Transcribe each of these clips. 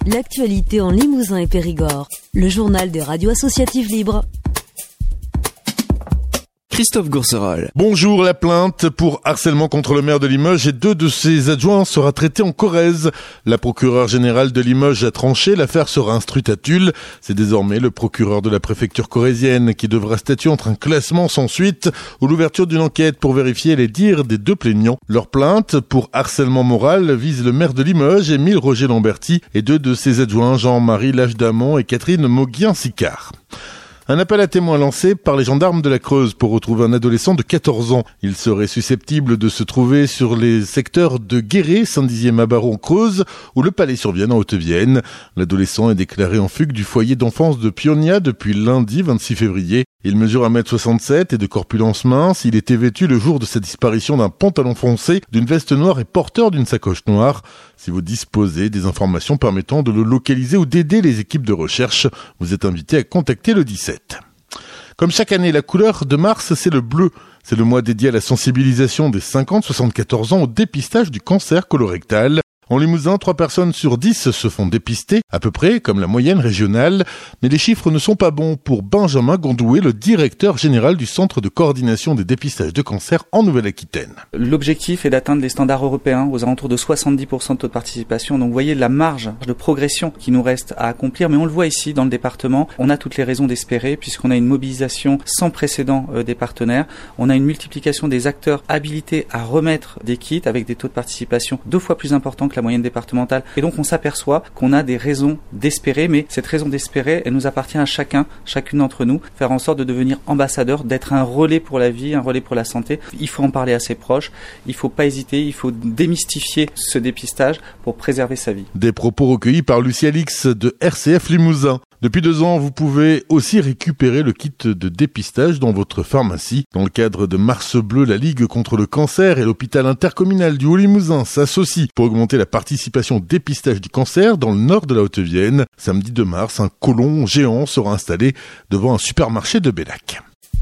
L'actualité en Limousin et Périgord. Le journal des radios associatives libres. Christophe Gourcerol. Bonjour, la plainte pour harcèlement contre le maire de Limoges et 2 de ses adjoints sera traitée en Corrèze. La procureure générale de Limoges a tranché, l'affaire sera instruite à Tulle. C'est désormais le procureur de la préfecture corrézienne qui devra statuer entre un classement sans suite ou l'ouverture d'une enquête pour vérifier les dires des 2 plaignants. Leur plainte pour harcèlement moral vise le maire de Limoges, Émile Roger Lamberti, et 2 de ses adjoints, Jean-Marie Lagedamont et Catherine Mauguien-Sicard. Un appel à témoins lancé par les gendarmes de la Creuse pour retrouver un adolescent de 14 ans. Il serait susceptible de se trouver sur les secteurs de Guéret, Saint-Dizier-Mabaron, Creuse, ou le Palais-sur-Vienne en Haute-Vienne. L'adolescent est déclaré en fugue du foyer d'enfance de Pionia depuis lundi 26 février. Il mesure 1m67 et de corpulence mince. Il était vêtu le jour de sa disparition d'un pantalon foncé, d'une veste noire et porteur d'une sacoche noire. Si vous disposez des informations permettant de le localiser ou d'aider les équipes de recherche, vous êtes invité à contacter le 17. Comme chaque année, la couleur de mars, c'est le bleu. C'est le mois dédié à la sensibilisation des 50-74 ans au dépistage du cancer colorectal. En Limousin, 3 personnes sur 10 se font dépister, à peu près comme la moyenne régionale. Mais les chiffres ne sont pas bons pour Benjamin Gondoué, le directeur général du Centre de coordination des dépistages de cancer en Nouvelle-Aquitaine. L'objectif est d'atteindre les standards européens aux alentours de 70% de taux de participation. Donc vous voyez la marge de progression qui nous reste à accomplir. Mais on le voit ici dans le département, on a toutes les raisons d'espérer puisqu'on a une mobilisation sans précédent des partenaires. On a une multiplication des acteurs habilités à remettre des kits avec des taux de participation 2 fois plus importants que la moyenne départementale. Et donc on s'aperçoit qu'on a des raisons d'espérer, mais cette raison d'espérer, elle nous appartient à chacune d'entre nous, faire en sorte de devenir ambassadeur, d'être un relais pour la vie, un relais pour la santé. Il faut en parler à ses proches, il faut pas hésiter, il faut démystifier ce dépistage pour préserver sa vie. Des propos recueillis par Lucie Alix de RCF Limousin. Depuis 2 ans, vous pouvez aussi récupérer le kit de dépistage dans votre pharmacie. Dans le cadre de Mars Bleu, la Ligue contre le cancer et l'hôpital intercommunal du Haut-Limousin s'associent pour augmenter la participation au dépistage du cancer dans le nord de la Haute-Vienne. Samedi 2 mars, un colon géant sera installé devant un supermarché de Bellac.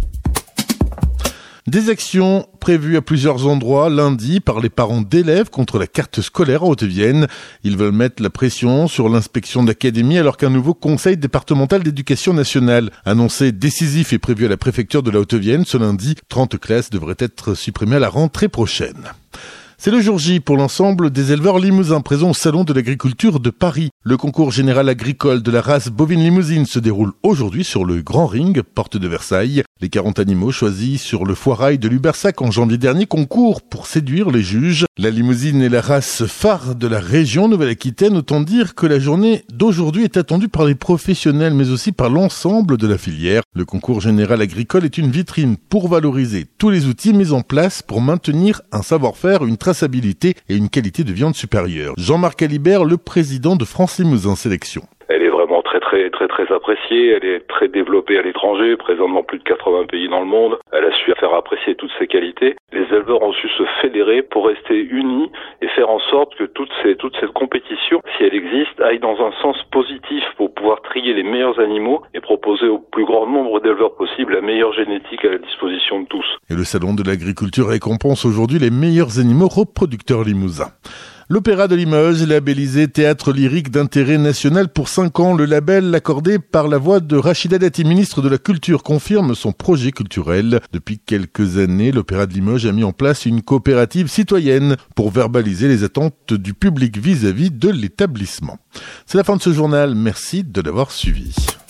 Des actions prévues à plusieurs endroits lundi par les parents d'élèves contre la carte scolaire en Haute-Vienne. Ils veulent mettre la pression sur l'inspection d'académie alors qu'un nouveau conseil départemental d'éducation nationale annoncé décisif est prévu à la préfecture de la Haute-Vienne. Ce lundi, 30 classes devraient être supprimées à la rentrée prochaine. C'est le jour J pour l'ensemble des éleveurs limousins présents au Salon de l'Agriculture de Paris. Le concours général agricole de la race bovine limousine se déroule aujourd'hui sur le Grand Ring, porte de Versailles. Les 40 animaux choisis sur le foirail de Lubersac en janvier dernier concourent pour séduire les juges. La limousine est la race phare de la région Nouvelle-Aquitaine, autant dire que la journée d'aujourd'hui est attendue par les professionnels mais aussi par l'ensemble de la filière. Le concours général agricole est une vitrine pour valoriser tous les outils mis en place pour maintenir un savoir-faire, une traçabilité et une qualité de viande supérieure. Jean-Marc Alibert, le président de France Limousin Sélection. Elle est vraiment très appréciée, elle est très développée à l'étranger, présente dans plus de 80 pays dans le monde. Elle a su faire apprécier toutes ses qualités. Les éleveurs ont su se fédérer pour rester unis et faire en sorte que toute cette compétition, si elle existe, aille dans un sens positif pour pouvoir trier les meilleurs animaux et proposer au plus grand nombre d'éleveurs possible la meilleure génétique à la disposition de tous. Et le salon de l'agriculture récompense aujourd'hui les meilleurs animaux reproducteurs limousins. L'Opéra de Limoges, labellisé théâtre lyrique d'intérêt national pour 5 ans, le label accordé par la voix de Rachida Dati, ministre de la Culture, confirme son projet culturel. Depuis quelques années, l'Opéra de Limoges a mis en place une coopérative citoyenne pour verbaliser les attentes du public vis-à-vis de l'établissement. C'est la fin de ce journal, merci de l'avoir suivi.